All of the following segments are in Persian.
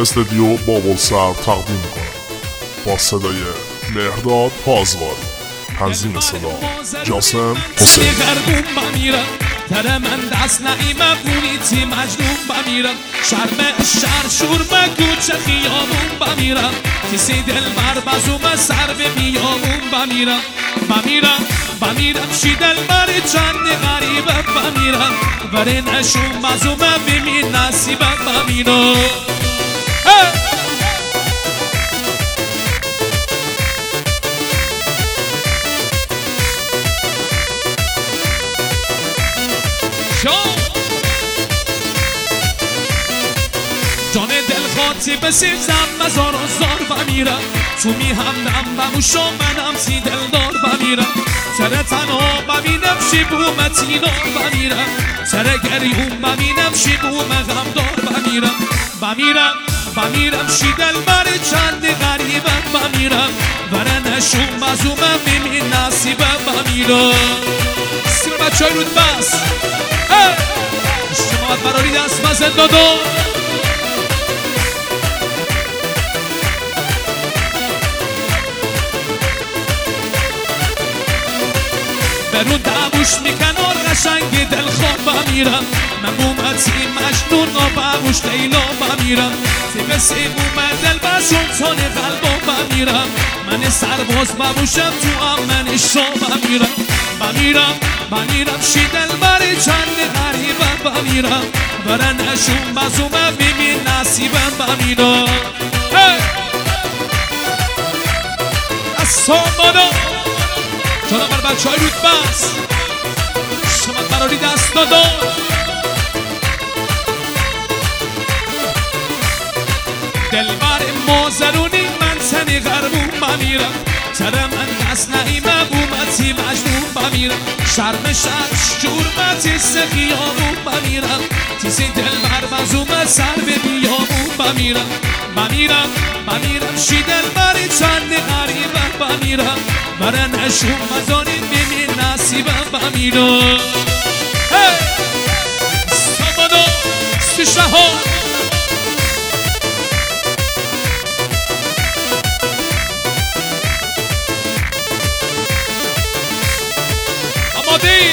استودیو بابلسر تقدیم میکنم با صدای مهرداد پازواری، تنظیم صدا جاسم حسین. تره من دست نعیمه بونیتی مجنون بمیرم، شر شور مگوچه خیابون بمیرم، کسی دل بر بزوم سر به بیابون بمیرم شی دل بری چند غریبه بمیرم، بری نشون بزومه بمین نصیبه بمیرم. جان دل خاطی بسیب زم مزار و زار بمیرم، تو می هم دم بموش و منم سی دل دار بمیرم، سر تنها ببینم شی بومتینا بمیرم، سر گریون ببینم شی بوم غمدار بمیرم شی دل بری چند غریبه بمیرم، وره نشون بزومه بمین نصیبه بمیرم. سیر بچه های رود بس اجتماعات براری دست بزن دادو برون دعوش میکنار قشنگ دل خواب بمیرم، من بومتی مجنون و بهوش لیلا بمیرم، تیب سیبوم دل بسون تان قلبا بمیرم، من سرباز ببوشم تو امن شا بمیرم شی دل بری چند غریبه بمیرم، برن نشون بزومه ببین نصیبم بمیرم. از سامانا جانم بر بچه های رود بس شمت براری دست دادا دل بر مازرونی من تنی غربون بمیرم، تره من دست نعیمه بومتی مجنون بمیرم، شرم شورمتی سخیابون بمیرم، تیزی دل بر بزوم سر به بیابون بمیرم شی دل بری چند غریبه بمیرم، بره نشون مزاری بمین نصیبم بمیرم. سامانو سیشه ها آماده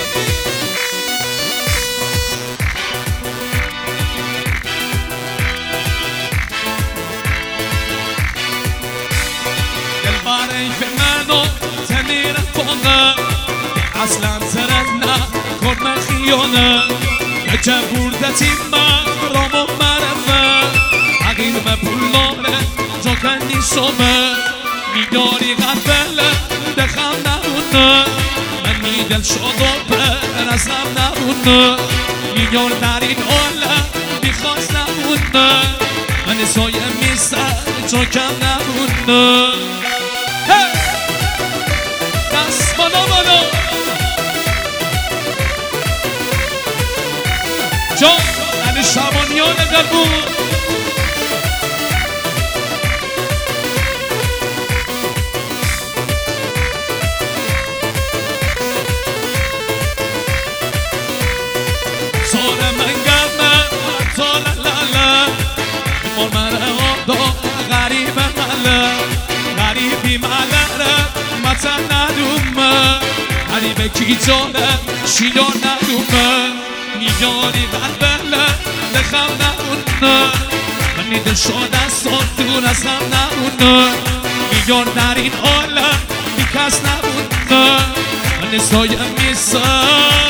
دل باره که منو تنیر فاقه اصلا ترد نه کرم خیانه که بردتی من رامو مرفه عقیل به پولاره جا کنی شمه میداری قبله دخم نبونه، من میدل شده پر ازم نبونه، میدار در این حاله بیخواست نبونه، من سایه میسر جا کم نبونه. دست بالا جان من شبانیان قلبون سال من گرمه تا لله مال مره آدا غریب مله غریبی مله متن ندومه غریب کی جاره شیدار ندومه میاری قلبله دخم نبونه، من دل شده ساتون از هم نبونه، میار در این حاله بی کس نبونه، من سایه میسه